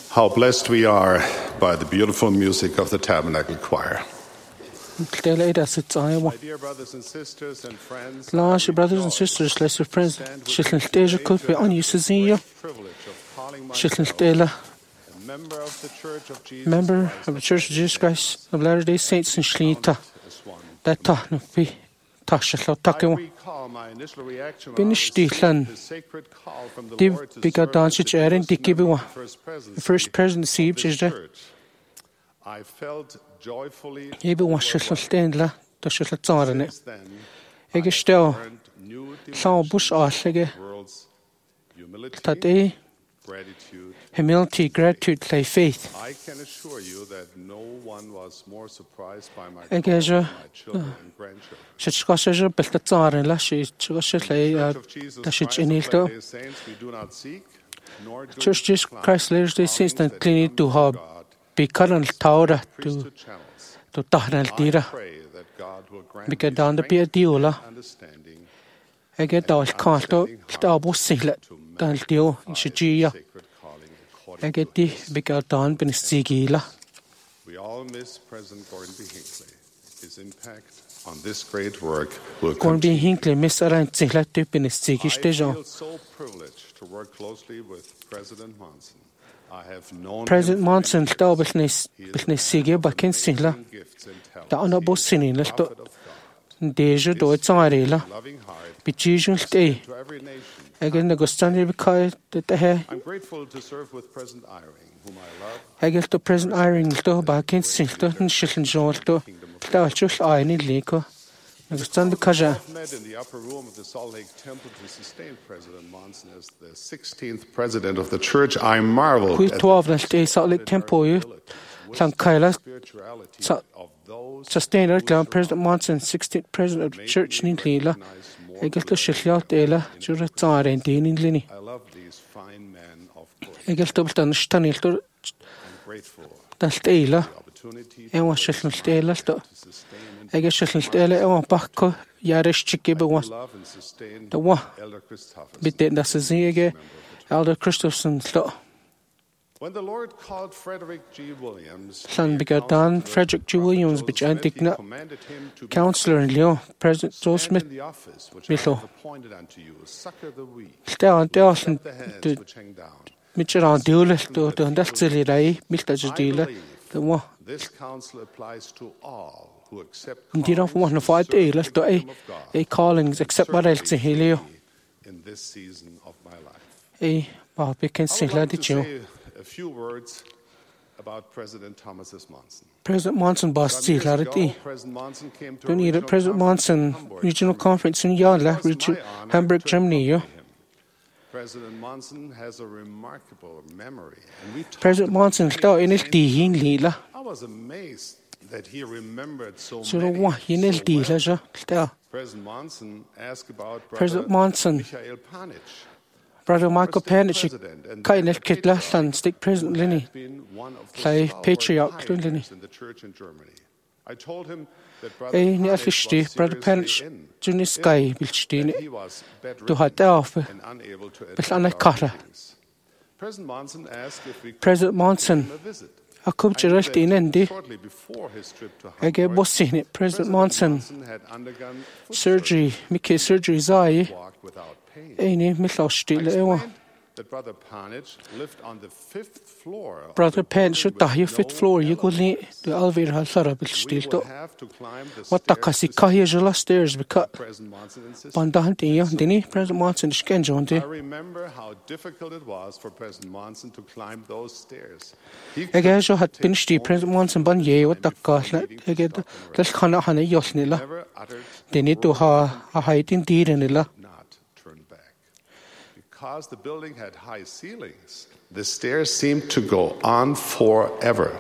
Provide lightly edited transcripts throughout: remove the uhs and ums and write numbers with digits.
How blessed we are by the beautiful music of the Tabernacle Choir. My dear brothers and sisters and friends, Lars, brothers and sisters, lesser friends, Shiltela could be on you, Susia. Shiltela, member of the Church of Jesus Christ of Latter-day Saints in Shlita. That talk no be Tasha Takewa. Binishtilan. Div Bika Dansich Erin Dikibiwa. The first president Siege is there. I felt joyfully Even was Shiltela, the Shiltazarane. Egestel, Saw Bush Arlege, Tade, humility, gratitude, play faith. I can assure you that no one was more surprised by my Egeja, children and grandchildren. Shitchkasha, Beltazar, Lashi, Chugashilay, Dashich Enilto. Church Jesus Christ Latter-day Saints and Clinic to have be current Taura to Tahnal Dira. Because down the Pia Diola, I get all Kanto, Stabo Singlet, Dal Dio, Shijia. I get the bigger down Benistigila. We all miss President Gordon B. Hinckley. His impact on this great work will Gordon B. continue. Hinckley, Miss Aran Singlet to Benistigi I Station. feel so privileged to work closely with President Monson. I have known President him Monson, for Stau many years. Besnessigi, Bakin Singla, Gifts and the talents. honorable sinning, Deja do it Zarela, Loving heart Bijujun Stay. to every nation. Again, the Gustani Bikai, the hair. I'm grateful to serve with President Eyring, whom I love. I get to President Iring, to Bakin Singla, and Shilton Jolto, Stauchus Iron Lico. The Gustan Kaja. We met in the upper room of the Salt Lake Temple to sustain President Monson as the 16th president of the church. I marveled Who at the 12 and stay Salt Lake Temple, you. Clankaila, spirituality So- of those Sustainer, Clan President Monson, 16th president of the church in Lila. I get to Shilliot Ela, Juratar and Dean in Linny. I love these fine men of God. I get to Stanil to I'm grateful Dastela, for the opportunity and was Shilton Stela. to sustain and I get Shilton Stela, and Bako, Yarish Chikiba was love and sustain the one. Elder Christopherson. Bit that Zige, Elder Christopherson, When the Lord called Frederick G. Williams, Son begotten Frederick G. Williams, which He Antigna, commanded him to Counselor in Lyon, President Joe stand Smith, in the office which I Mithlo. have appointed unto you, succor the weak, Stel and Delson the heads to which hang down. Mitcheran Dule to the Dastili Rai, Mr. Jadila, the one. This counsel applies to all who accept Indeed, of callings one of to five serve the days, to kingdom of God a callings except what else in Helio, in this season of my life. a Bobby can I sing would like like the to Joe. say a few words about President Thomas S. Monson. President Monson boss Some see years Larity. ago, President Monson came to a Don't need it. regional President conference in Monson, Hamburg, regional Germany. conference in It Yala, was region my honor Hamburg, to Germany. accompany him. President Monson has a remarkable memory, and we talked President about Monson, many Stel in things. it Dihin Lila. I was amazed that he remembered so So many what in it so well. Dila, Stel. President Monson asked about President Brother Monson, Michael Panich. Brother Michael Penich, President and Kainet Kitlaslan, Stick President Linny. been one of the Llai stalwart patriarch pioneers Linny. in the church in Germany. I told him that Brother Ei, ni Panich allisti, was Brother Penich, seriously in, Juni Sky, Bilstine, that he was to had off. and unable to Beth attend Anna our Carter. meetings. President Monson asked if we could President pay Monson, him a visit. a cub I knew Geralt in that Indy, shortly before his trip to I gave Hamburg, bossing it. President Monson, had undergone foot surgery, Mickey surgery Zai, walked without pain. Eini Milosti, I Ewa. explained that Brother Panich lived on the 5th floor. of Brother the Penn building should with die fit no floor, you could elevator. need the Alvir Halsara We Bilstil. would have to climb the What the stairs Cassi to Kahia Jula stairs because President Monson insisted. Bandahanti, Dini, President Monson, Skenjon. I remember how difficult it was for President Monson to climb those stairs. He Again, you had take been Steve only President Monson Ban Ye, what the before Gaslet, needing to again, stop and rest. that's Hana Hana Yosnilla. Never uttered They need to word have a height in Deeranilla. not turn back. Because the building had high ceilings, the stairs seemed to go on forever.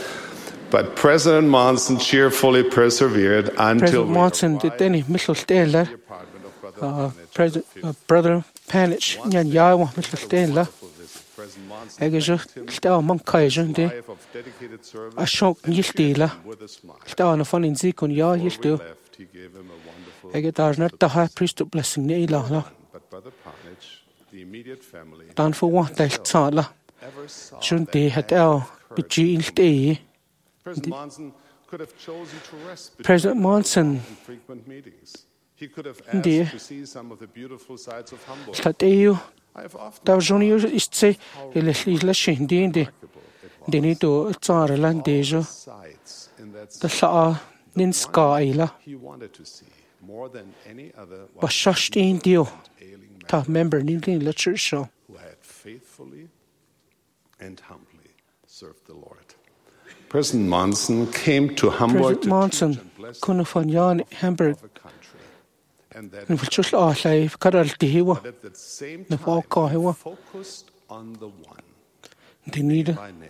But President Monson cheerfully persevered until President we Monson arrived did any Mitchell Stella, at the apartment of Brother Panich President, on the fifth Brother Panich, Nyan Yawa, Mitchell Stella. wonderful visit. President Monson Again, thanked him Stel Monkajan, for his life of dedicated service a shock and cheered Nistila. him with a smile. Stel on a fun in Zikon Ya, Before we Yistu. left, he gave him a wonderful Again, there's not the high priest of blessing Neila. But Brother Panich, the immediate family, Dan for what they'll tell. ever saw Sjón that dé het act el of be courage. G dé. President Monson could have chosen to rest President between Monson long and frequent meetings. He could have asked Ndí. to see some of the beautiful sights of Hamburg. Tá éú I have often tá Johnny thought is sé le le sin dé dé. remarkable it was. Déní do tsara lan All déjo. the sights in that Tá city, sa nin ska eila. he wanted to see more than any other Ba was shastín dio. ailing Tá man member ní lín le church show. who had faithfully and humbly served the Lord. President Monson came to Hamburg President to Monson teach and bless kunna fan Jan Hamburg of a country, and that nu vil chus á lei kadal dihiwa. but at the same Na time fágá he hewa. focused on the one Déníide. by name.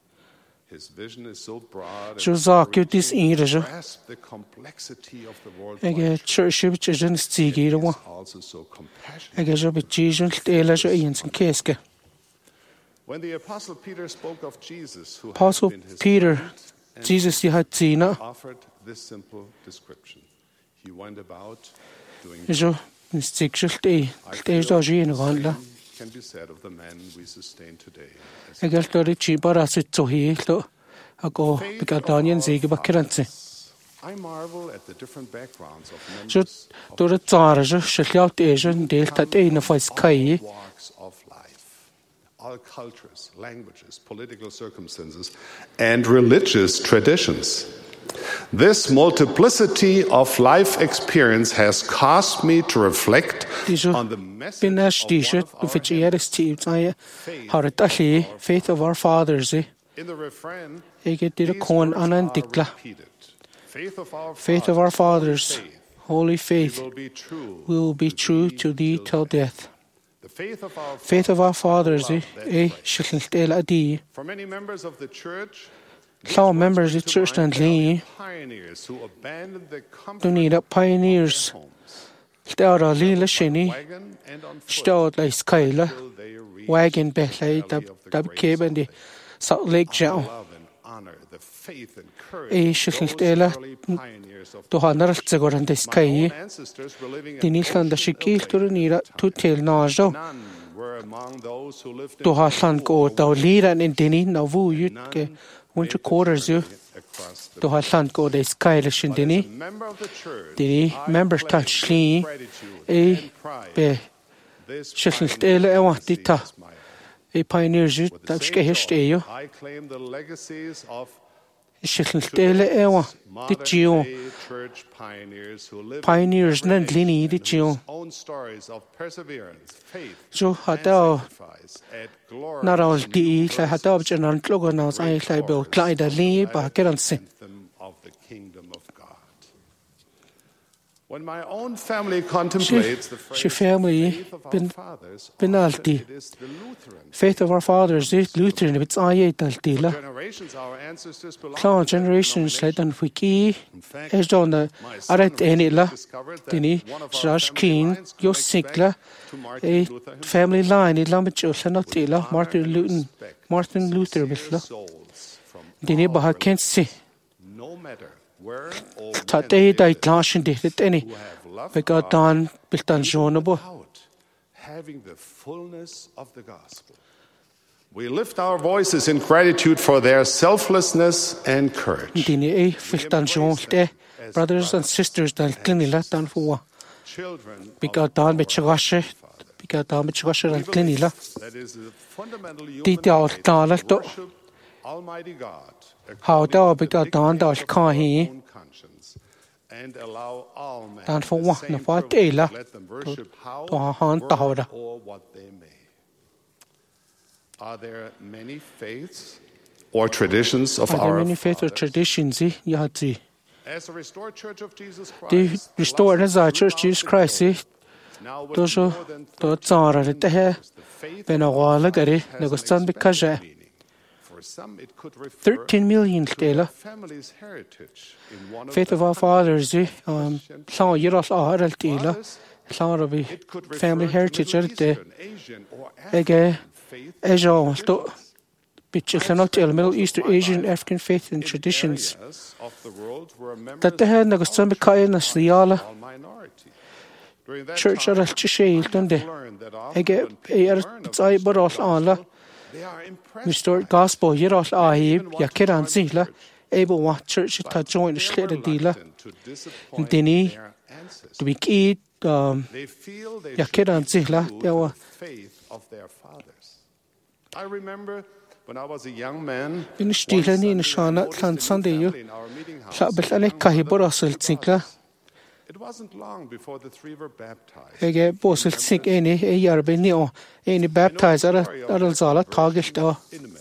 His vision is so broad Sjó and zákiú dis reaching, íre jo. grasp the complexity of the world. Ege church bit jen stígi ro. Also so compassionate. Ege jo bit jíjun éile jo íon san késke. When the Apostle Peter spoke of Jesus, who had Apostle been his Peter, friend and Jesus di hat tína. offered this simple description. He went about doing Jo stígsult é. Stéis dá jína gála. can be said of the men we sustain today. As Ege dori tí bara sit to hí to. A go faith bika of Daniel our zige ba kiranse. fathers, I marvel at the different backgrounds of Jo members of dori tsara jo shliaut é jo déil tat é na fais kai. all walks of life, all cultures, languages, political circumstances, and religious traditions. This multiplicity of life experience has caused me to reflect Dísio on the message Binas of dísio one of u our fit hymns. éris tí ai har a dalí faith of our fathers é. In the refrain, Ege dir a these cón words anan are dikla. repeated. Faith of our fathers, holy faith, will be true. we will be true to thee till death. The faith of our Faith of our fathers love that é phrase. shillt éile a dí. For many members of the church, Llá members of church and lí pioneers who abandoned the comfort do need a pioneers. homes, Stéar a líle sinní, wagon and on foot, stéad lei scaile, till they reach wagon beth lei dab céban di Salt Lake Jown. love and honor the faith and courage É of shillt those éile early pioneers of do hanaralt sagur an dis my own caí. ancestors were living Di in níl da si gíltur a níra tú téil náisdó. none were among those who lived Do in ha llan go da líra in déní na bhúiú ge winter quarters ú. across the Do ha llan go da scaile sin déní. As a member of the church, Déní I members tal pledge slí gratitude é and pride. be This shillt pioneer éile legacy é tá. is my own. É pioneers ú With the dab same sceist joy, éú. I claim the legacies of Shillt éile éha. Di tíú. modern-day church pioneers who live Pioneers in nan every líní nation di and tíú. whose own stories of perseverance, faith, Jo ha and da sacrifice add glory nar to al new di le ha da verses. bjan an tlog an as ai lle be glaid a lí ba geran sin. Anthem of the kingdom of God. When my own family Si contemplates the phrase family faith of our bin fathers, binalti. often it is the Lutheran Faith of our fathers is Lutheran bits ai dal díla. generations our ancestors belonged Clá to that generations le denomination. an fhuicí In fact, is don na my son aret éile discovered that dini one of our sras family cín lines jo connects sigla back to Martin é Luther himself. family line I lamit jo llan díla Honor Martin and Luton respect Martin for Luther sincere bisla. souls from Dini all ba ha kent si. religions, no matter where or Ta when dé they dai live, glásin di dit any. who have loved Be ga God dan bil dan even jónabo. without having the fullness of the gospel. We lift our voices in gratitude for their selflessness and courage. Dini é fil dan jón de brothers and sisters dan glinila dan fua. Children Be of ga dan our mit chagase. Father. Be ga dan mit chagase We dan believe glinila. that is a fundamental human Di dal right dal to to. worship Almighty God How according da to be the ga dan dal dictates of our cahi. own conscience, and allow all men Dan the fua same na fa privilege. teila. Let them worship how, to ha han where, tahora. or what they may. Are there many faiths or traditions of Are there our many faith or fathers? traditions you had to As a restored Church of Jesus the Christ, restored as a church throughout Jesus the Christ globe, now with does more than do 13 tsara le te he years, the faith ben a of our wala gari fathers has na an gustan be expanded kaje meaning. For some, it could refer 13 million to their stela family's heritage in one faith the of our fathers sá yiras a har tila others, sá be it could refer family to heritage Middle ar te Eastern, Asian, or ege African faith and ejo to traditions. bitch not the Middle Eastern Asian African faith and In traditions areas of the world where members that the head na gustan be kai na sliala all minority. During that church time, ar al chishe I dun de have learned that often ege when people ar learn of tsai the barol gospel, ala restored gospel Yerol Ahib, Yakiran Zila, able one church to join the Schlitter dealer, and Dini, to be key, Yakiran Zila, there were. I remember when I was a young man, in Stilen in Shana, Clan Sunday, Sabel Kahiborosil Zinkla. It wasn't long before the three were baptized. Ege Bosil Sink any a Yarbinio, any baptizer, Aralzala, Tagish,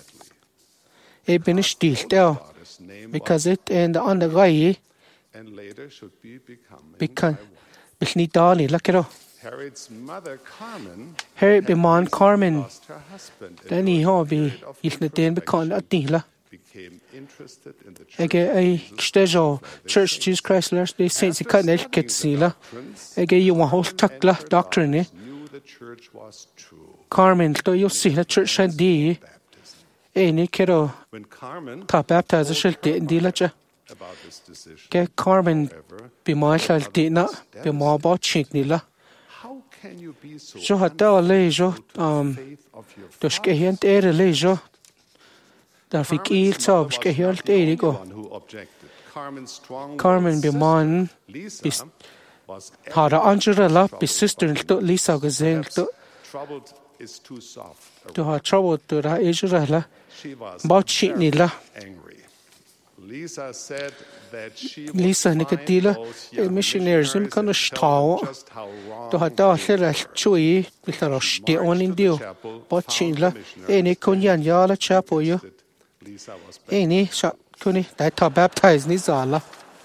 a Benish deal, because it and on the guy, and later should become Bishni Dali, Lakero. Harriet's mother, Carmen, Harriet Beman Carmen, lost her husband. then he hobby, if the den become a dealer. Became interested in the church. Ege a Stejo, Church Jesus Christ, they say the Canel Ketsila. Ege you want whole takla doctrine. Knew the church was true. Carmen, do you see the church and D? Any kiddo, When Carmen top baptizer shall date in dealer. about this decision, Get Carmen be my shall date not be more about Chinknilla. how can you be so So had our leisure, faith of your to skehent air leisure. Daar fick il so skehelt air go. one who objected? Carmen's strong Carmen be man Lisa was had a Angela be sister to Lisa gesehen to troubled is too soft. to have trouble to the Israel. She was About Chinknilla. angry. Lisa said that she Lisa Nicodila, missionaries in kind of stall. just how wrong To had all the chui with a stay on in deal. But Chinla, any kunyan yala chapel you. Lisa was back. Any shot kuni that to baptize Nizala.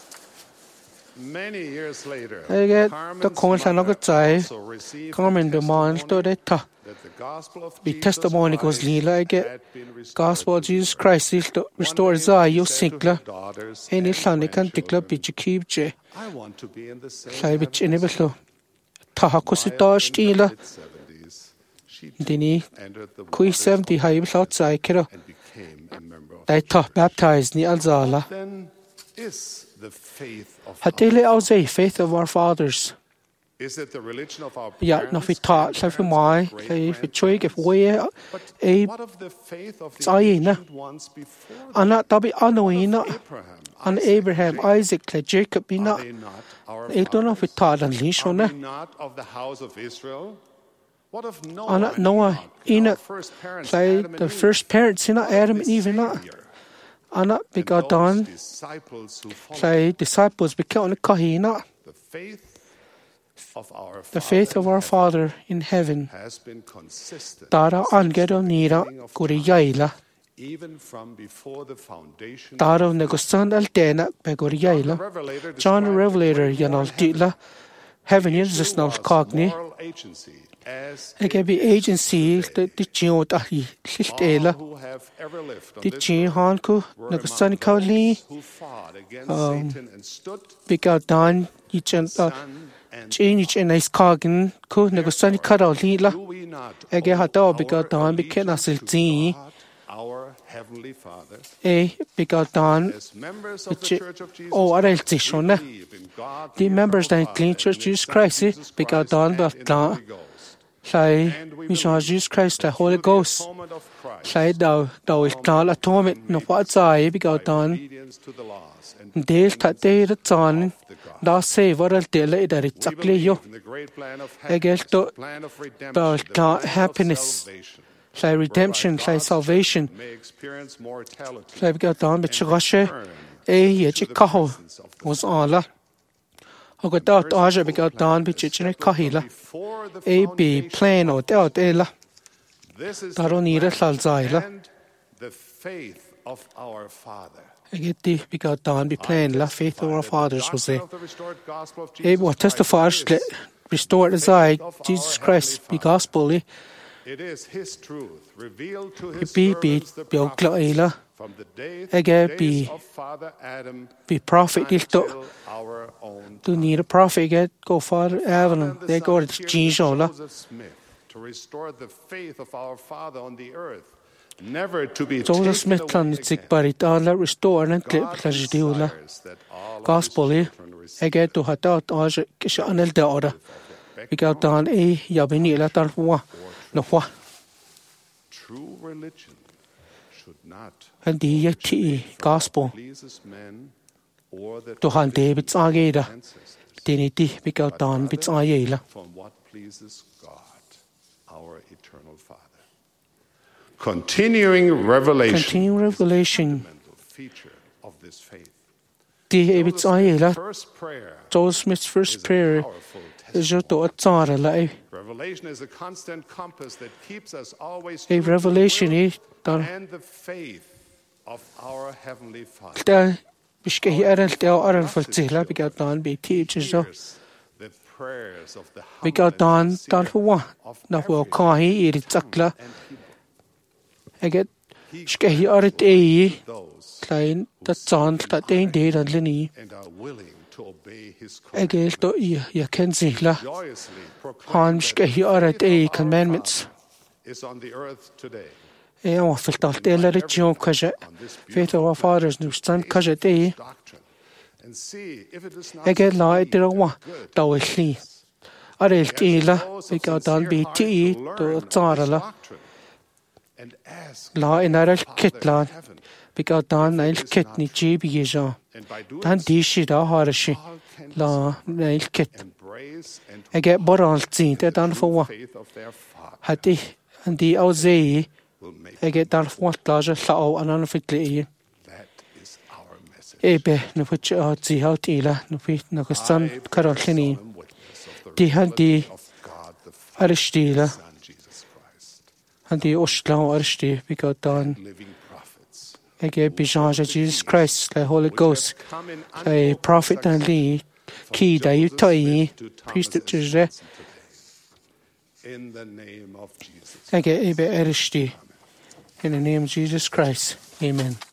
Many years later, I get the Carmen's content of mother the tie. also received Carmen the demands to the ta. that the gospel of Be Jesus testimony goes Christ lila I had get been restored gospel of to Jesus her. Christ is to restore Zion Sinkla. Daughters Any and Sonic and Tikla grandchildren, bitch keep J. I want to be in the same Sai bitch heaven in as a you. bit. Tahakusita Mid-70s, she Dini entered the Kui waters 70 high outside Kero. and became a member of They ta baptized Ni Alzala. Then is the faith of Hatele Alze, faith of our fathers. Is it the religion of our Ja, parents, nog vi tar, så vi mig, så vi tror ikke, hvor jeg But er, what of the faith of the Zayina. ancient ones before them? Anna, der bliver Anoina, Abraham, an Isaac, Abraham, Isaac, le Jacob, ina, are they not our jeg tror nok vi tar den lige Are sådan. we not of the house of Israel? What of Noah? Anna, and Noah, Enoch, ina, our first parents, så Adam and the Eve? first parents, ina, Adam and Eve, ina, Savior, Anna, and begot those dan, disciples who followed så disciples bekom kahina, the faith of our the faith of our Father Father in heaven. has been consistent Dara anged og nira, guri jaila, even from before the foundation. dara negostan al dena, be guri jaila. John the Revelator, yanal dila, heaven is this now cogni. Moral agency as Ege be agency the jion ahi listela who have ever lived on the this jin hanku negostan kauli who fought against Satan and stood begot dan yichen Son and change in ice cogin ku negostan karali la do we not ege owe hata begot our dan beken allegiance asil to ti God, our heavenly Father begot dan as members of the Church of Jesus oh arel we tishona believe in God the members eternal that clean Father, church and in Jesus His Son Christ Jesus begot Christ, dan and but in the dan Holy Ghost. sai And we mi believe Jesus Christ the that Holy through the Ghost atonement of Christ, sai dau dan atonement no what sai begot by dan obedience to the laws and del ta de tan of the gospel. da se varal tele der We tsakle yo believe in the great plan of Egel happiness, to- the plan of redemption, Bal the ta plan of happiness. salvation, sai redemption whereby sai God's salvation children may experience mortality sai begot dan bet and chgashe return ye to the chikaho presence of the was ala ogot aja begot dan bet chichne kahila before the be foundation plan o of te ela This is Daron the ire plan salzaila. and the faith of our Father. egeti begot dan be plan la faith of our fathers was there Of the restored gospel of e Jesus what Christ testifies is- restored as I Jesus Christ be gospel It is His truth revealed to His be servants the beokla prophets ela from the Ege days be- of Father Adam be prophet ilto until our own du need a prophet get go father Avalon and the they go Son to appeared Jesus Joseph Smith to restore the faith of our Father on the earth, never to be Joseph taken Smith away plan again. sig barit alla restore and clip God la jdiula desires that all of gospel His e children receive ege tu hata aja kisha anel da ora begot dan e ya beni la tar wa no wa true religion should not han di ya ti gospel pleases men or the to han de bits ageda ancestors, dini ti bika dan bits ayela from what pleases God, our eternal Father. Continuing continue revelation fundamental feature of this faith. di bits ayela First prayer Joseph Smith's first is a prayer powerful is testimony. to atsara la Revelation is a constant compass that keeps us always a true to the revelation will e dan and the faith of our Heavenly Father. ta biske hi aral te aral faltila bika dan be ti so Hears the prayers of the bika humble dan and dan sincere huwa of na every ho ka hi iri takla and people. eget He ske hi grants arat e life to those klein ta zan ta de de dan lini and are willing to obey His egel to commandments. ya ken la Joyously proclaim han that ske hi the arat faith e of our commandments Father is on the earth today. e wa filtal te la region kaje faith of our fathers nu stand kaje te Doctrine and see if it is not egel la sweet te wa and good ta li arel ti la bika dan be ti to zara la and ask la in aral Father kitlan in heaven, bika dan nail kit ni jibi yeja and by doing dan di shi da harashi all can la nail kit embrace and ege boral tin te dan fo wa faith of their Father hati andi au zei will make ege dan fo la ja la au anan fitli that is our message. ebe no fo cha zi hau ti la no fi no kastan I karol bear khini solemn witness of the Di han di reality of God the Father, aristila Son Jesus Christ, andi osla aristi bika dan living prophets. ege bijaja Jesus Christ the Holy which Ghost have come in a untold prophet and succession li ki da yu Joseph tai Smith to Thomas priest S. tjure Johnson today. In the name of Jesus. ege ebe aristi in the name of Jesus Christ amen